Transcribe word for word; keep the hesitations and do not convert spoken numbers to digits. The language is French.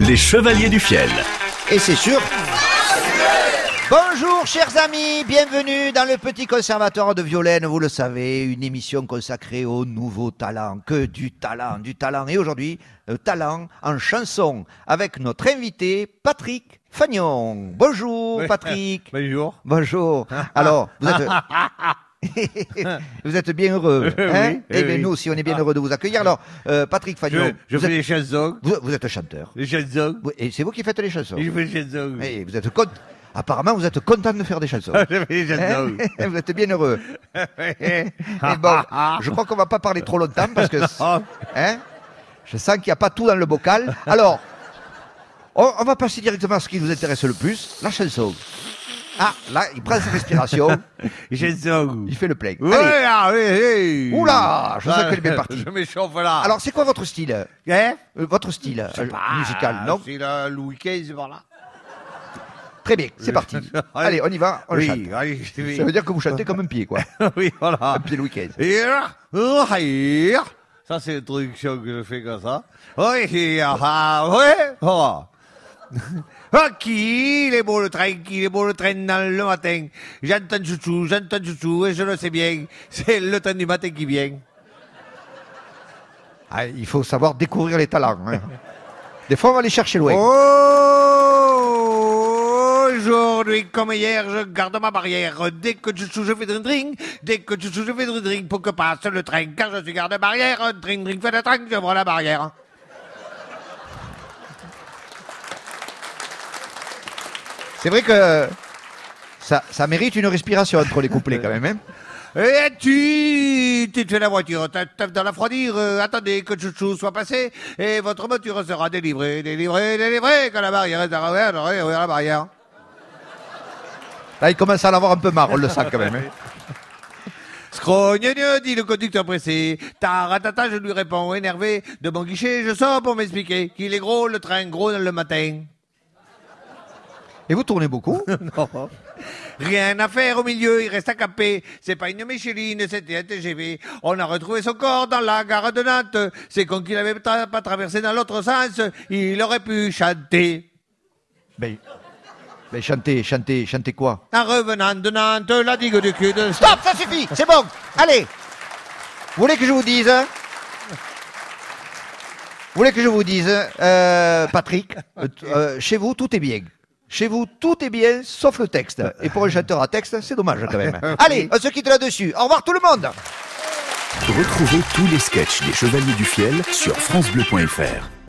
Les Chevaliers du Fiel. Et c'est sûr. Bonjour chers amis, bienvenue dans le Petit Conservatoire de Violaine, vous le savez, une émission consacrée aux nouveaux talents, que du talent, du talent. Et aujourd'hui, le talent en chanson, avec notre invité Patrick Fagnon. Bonjour Patrick. Bonjour. Bonjour. Alors, vous êtes... vous êtes bien heureux, hein? Oui, Eh bien, oui. nous aussi, on est bien heureux de vous accueillir. Alors, euh, Patrick Fagnon, Je, je vous, fais êtes, des chansons. vous, vous êtes chanteur. Des chansons. Oui, et c'est vous qui faites les chansons. Et je fais des chansons. Et vous êtes con- Apparemment, vous êtes content de faire des chansons. Je fais des chansons. Hein? Vous êtes bien heureux. Et bon, je crois qu'on va pas parler trop longtemps parce que, hein, je sens qu'il n'y a pas tout dans le bocal. Alors, on, on va passer directement à ce qui vous intéresse le plus, la chanson. Ah, là, il prend sa respiration, Chansons. il fait le plein. Ouais, Allez. ah, oui, oui. Oula, je sens Ah, qu'elle est bien partie. Je m'échauffe là. Alors, c'est quoi votre style, euh, hein votre style euh, Ah, musical, non? C'est le Louis quinze par là. Très bien, c'est parti. Allez, on y va, on oui, chante. allez, oui. Ça veut dire que vous chantez comme un pied, quoi. Oui, voilà. Un pied Louis quinze. Et là, oh, hi. Ça, c'est l'introduction que je fais comme ça. Oui, hi, ah, ouais, oh. Ah, qui, il est beau le train, qui il est beau le train dans le matin. J'entends chouchou, j'entends chouchou, et je le sais bien. C'est le train du matin qui vient. Ah, il faut savoir découvrir les talents. Hein. Des fois, on va les chercher loin. Oh, aujourd'hui comme hier, je garde ma barrière. Dès que chouchou, je fais dring dring. Dès que chouchou, je fais dring dring pour que passe le train. Car je suis garde barrière. Dring dring fait le train, j'ouvre la barrière. C'est vrai que ça, ça mérite une respiration entre les couplets quand même. Hein. Et tu, tu te fais la voiture, tape dans la froidure, euh, attendez que chouchou soit passé, et votre voiture sera délivrée, délivrée, délivrée, quand la barrière est arrivée, j'aurai ouvert la barrière. Là, il commence à en avoir un peu marre, on le sent quand même. Hein. Scrogneux, dit le conducteur pressé. Taratata, je lui réponds énervé. De mon guichet, je sors pour m'expliquer qu'il est gros, le train gros le matin. Et vous tournez beaucoup? Non. Rien à faire au milieu, il reste à caper. C'est pas une Micheline, c'était un T G V. On a retrouvé son corps dans la gare de Nantes. C'est con qu'il avait tra- pas traversé dans l'autre sens. Il aurait pu chanter. Ben, ben chantez, chantez, chantez quoi? En revenant de Nantes, la digue du cul de... Stop, ça suffit, c'est bon. Allez. Vous voulez que je vous dise? Vous voulez que je vous dise, euh, Patrick, euh, euh, chez vous, tout est bien. Chez vous, tout est bien, sauf le texte. Et pour un chanteur à texte, c'est dommage quand même. Allez, on se quitte là-dessus. Au revoir tout le monde. Retrouvez tous les sketchs des Chevaliers du Fiel sur francebleu point fr.